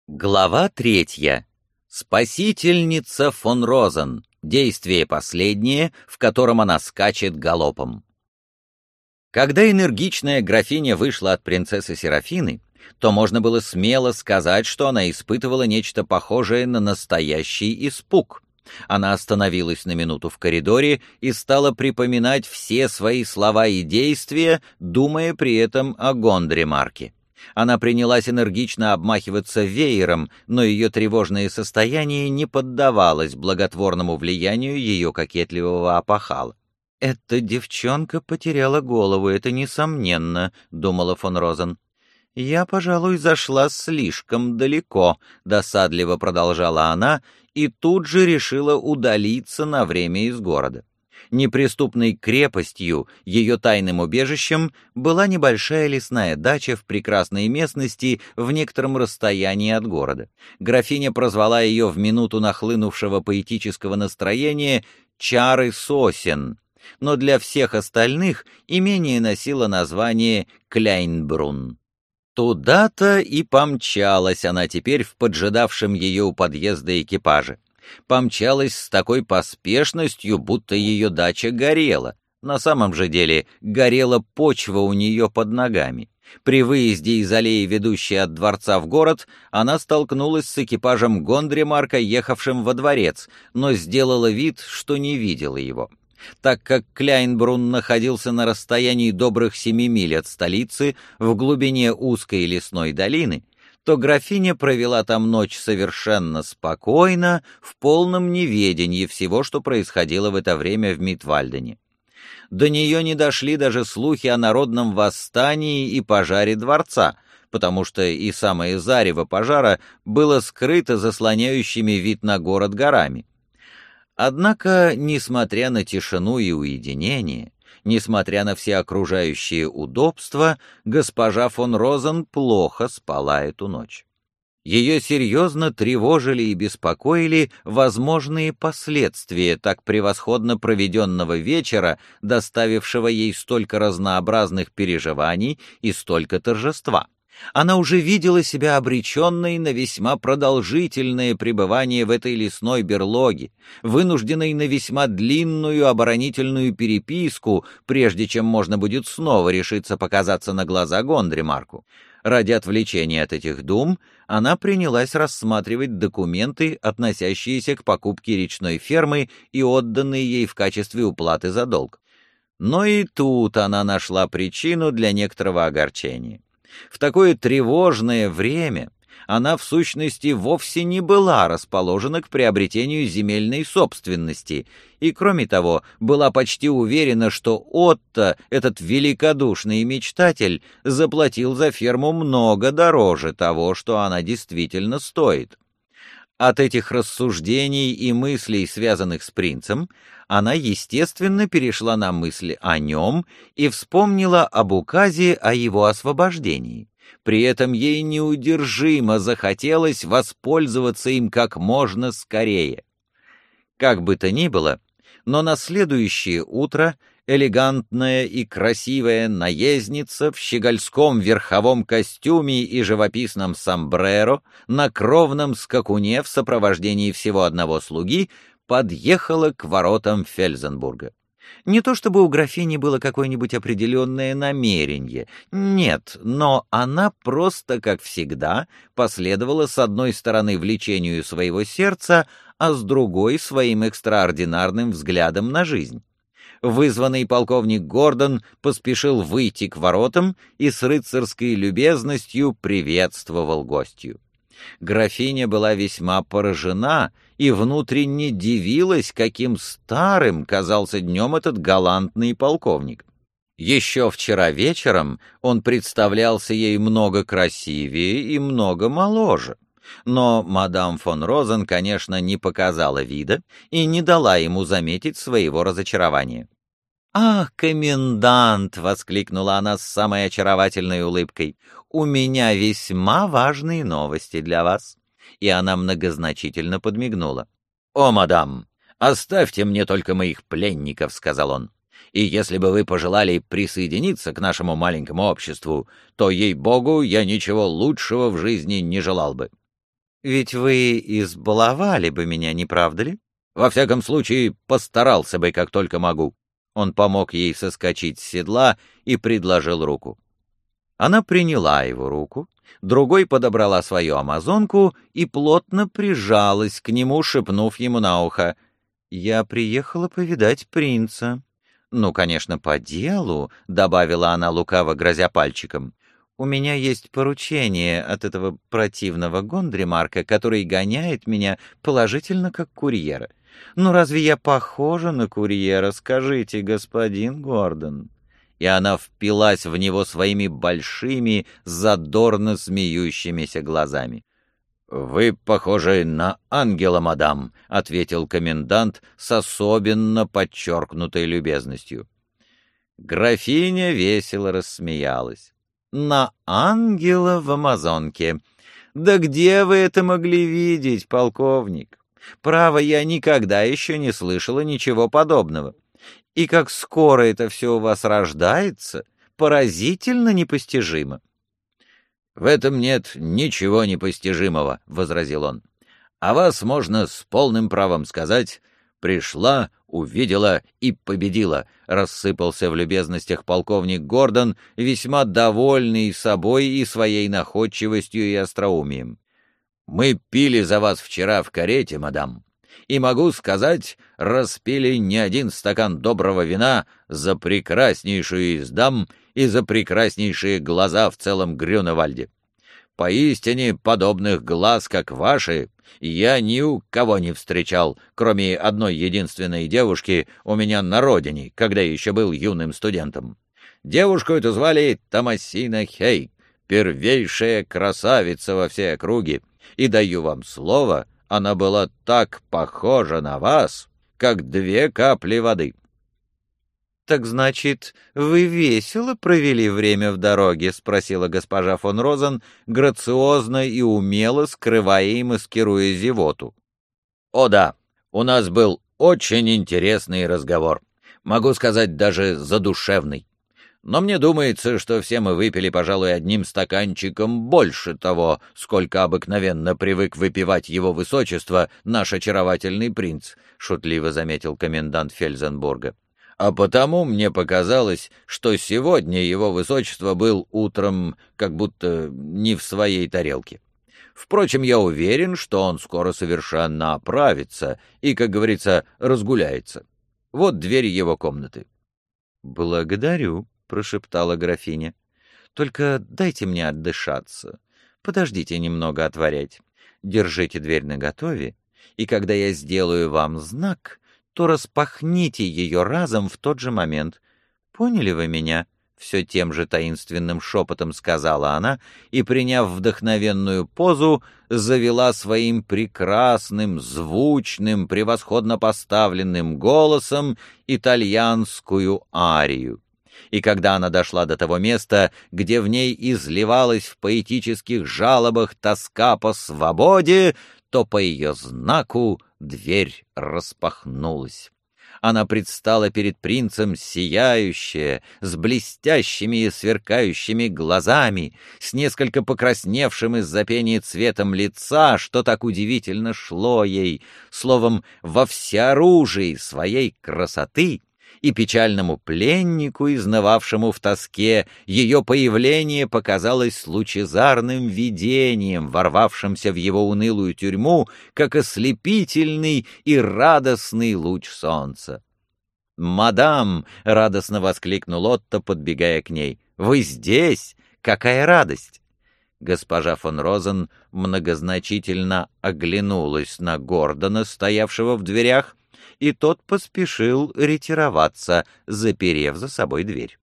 Глава 3. Спасительница фон Розен. Действие последнее, в котором она скачет галопом. Когда энергичная графиня вышла от принцессы Серафины, то можно было смело сказать, что она испытывала нечто похожее на настоящий испуг. Она остановилась на минуту в коридоре и стала припоминать все свои слова и действия, думая при этом о Гондремарке. Она принялась энергично обмахиваться веером, но ее тревожное состояние не поддавалось благотворному влиянию ее кокетливого опахала. «Эта девчонка потеряла голову, это несомненно», — думала фон Розен. «Я, пожалуй, зашла слишком далеко», — досадливо продолжала она, и тут же решила удалиться на время из города. Неприступной крепостью, ее тайным убежищем, была небольшая лесная дача в прекрасной местности в некотором расстоянии от города. Графиня прозвала ее в минуту нахлынувшего поэтического настроения «Чары сосен», но для всех остальных имение носило название Кляйнбрунн. Туда-то и помчалась она теперь в поджидавшем ее у подъезда экипаже. Помчалась с такой поспешностью, будто ее дача горела. На самом же деле горела почва у нее под ногами. При выезде из аллеи, ведущей от дворца в город, она столкнулась с экипажем Гондремарка, ехавшим во дворец, но сделала вид, что не видела его. Так как Кляйнбрунн находился на расстоянии добрых 7 миль от столицы, в глубине узкой лесной долины, то графиня провела там ночь совершенно спокойно, в полном неведении всего, что происходило в это время в Митвальдене. До нее не дошли даже слухи о народном восстании и пожаре дворца, потому что и самое зарево пожара было скрыто заслоняющими вид на город горами. Однако, несмотря на тишину и уединение, несмотря на все окружающие удобства, госпожа фон Розен плохо спала эту ночь. Ее серьезно тревожили и беспокоили возможные последствия так превосходно проведенного вечера, доставившего ей столько разнообразных переживаний и столько торжества. Она уже видела себя обреченной на весьма продолжительное пребывание в этой лесной берлоге, вынужденной на весьма длинную оборонительную переписку, прежде чем можно будет снова решиться показаться на глаза Гондремарку. Ради отвлечения от этих дум она принялась рассматривать документы, относящиеся к покупке речной фермы и отданные ей в качестве уплаты за долг. Но и тут она нашла причину для некоторого огорчения. В такое тревожное время она, в сущности, вовсе не была расположена к приобретению земельной собственности, и, кроме того, была почти уверена, что Отто, этот великодушный мечтатель, заплатил за ферму много дороже того, что она действительно стоит. От этих рассуждений и мыслей, связанных с принцем, она, естественно, перешла на мысли о нем и вспомнила об указе о его освобождении. При этом ей неудержимо захотелось воспользоваться им как можно скорее. Как бы то ни было, но на следующее утро элегантная и красивая наездница в щегольском верховом костюме и живописном сомбреро на кровном скакуне в сопровождении всего одного слуги подъехала к воротам Фельзенбурга. Не то чтобы у графини было какое-нибудь определенное намерение, нет, но она просто, как всегда, последовала с одной стороны влечению своего сердца, а с другой — своим экстраординарным взглядом на жизнь. Вызванный полковник Гордон поспешил выйти к воротам и с рыцарской любезностью приветствовал гостью. Графиня была весьма поражена и внутренне дивилась, каким старым казался днем этот галантный полковник. Еще вчера вечером он представлялся ей много красивее и много моложе. Но мадам фон Розен, конечно, не показала вида и не дала ему заметить своего разочарования. «Ах, комендант!» — воскликнула она с самой очаровательной улыбкой. «У меня весьма важные новости для вас». И она многозначительно подмигнула. «О, мадам, оставьте мне только моих пленников», — сказал он. «И если бы вы пожелали присоединиться к нашему маленькому обществу, то, ей-богу, я ничего лучшего в жизни не желал бы». Ведь вы избаловали бы меня, не правда ли? Во всяком случае, постарался бы, как только могу. Он помог ей соскочить с седла и предложил руку. Она приняла его руку, другой подобрала свою амазонку и плотно прижалась к нему, шепнув ему на ухо: «Я приехала повидать принца». «Ну, конечно, по делу», — добавила она, лукаво грозя пальчиком. «У меня есть поручение от этого противного Гондремарка, который гоняет меня положительно как курьера. Ну, разве я похожа на курьера, скажите, господин Гордон?» И она впилась в него своими большими, задорно смеющимися глазами. «Вы похожи на ангела, мадам», — ответил комендант с особенно подчеркнутой любезностью. Графиня весело рассмеялась. «На ангела в Амазонке! Да где вы это могли видеть, полковник? Право, я никогда еще не слышала ничего подобного. И как скоро это все у вас рождается, поразительно непостижимо». «В этом нет ничего непостижимого», — возразил он. «А вас можно с полным правом сказать: пришла, увидела и победила», — рассыпался в любезностях полковник Гордон, весьма довольный собой и своей находчивостью и остроумием. «Мы пили за вас вчера в карете, мадам, и, могу сказать, распили не один стакан доброго вина за прекраснейшую из дам и за прекраснейшие глаза в целом Грюневальде. Поистине подобных глаз, как ваши, я ни у кого не встречал, кроме одной единственной девушки у меня на родине, когда еще был юным студентом. Девушку эту звали Томасина Хей, первейшая красавица во всей округе, и, даю вам слово, она была так похожа на вас, как 2 капли воды». «Так значит, вы весело провели время в дороге?» — спросила госпожа фон Розен, грациозно и умело скрывая и маскируя зевоту. «О да, у нас был очень интересный разговор. Могу сказать, даже задушевный. Но мне думается, что все мы выпили, пожалуй, одним стаканчиком больше того, сколько обыкновенно привык выпивать его высочество, наш очаровательный принц», — шутливо заметил комендант Фельзенбурга. «А потому мне показалось, что сегодня его высочество был утром как будто не в своей тарелке. Впрочем, я уверен, что он скоро совершенно оправится и, как говорится, разгуляется. Вот дверь его комнаты». «Благодарю», — прошептала графиня. «Только дайте мне отдышаться. Подождите немного отворять. Держите дверь наготове, и когда я сделаю вам знак, то распахните ее разом в тот же момент. Поняли вы меня?» Все тем же таинственным шепотом сказала она и, приняв вдохновенную позу, завела своим прекрасным, звучным, превосходно поставленным голосом итальянскую арию. И когда она дошла до того места, где в ней изливалась в поэтических жалобах тоска по свободе, то по ее знаку дверь распахнулась. Она предстала перед принцем сияющая, с блестящими и сверкающими глазами, с несколько покрасневшим из-за пения цветом лица, что так удивительно шло ей, словом, во всеоружии своей красоты. И печальному пленнику, изнывавшему в тоске, ее появление показалось лучезарным видением, ворвавшимся в его унылую тюрьму, как ослепительный и радостный луч солнца. «Мадам!» — радостно воскликнул Отто, подбегая к ней. «Вы здесь? Какая радость!» Госпожа фон Розен многозначительно оглянулась на Гордона, стоявшего в дверях, и тот поспешил ретироваться, заперев за собой дверь.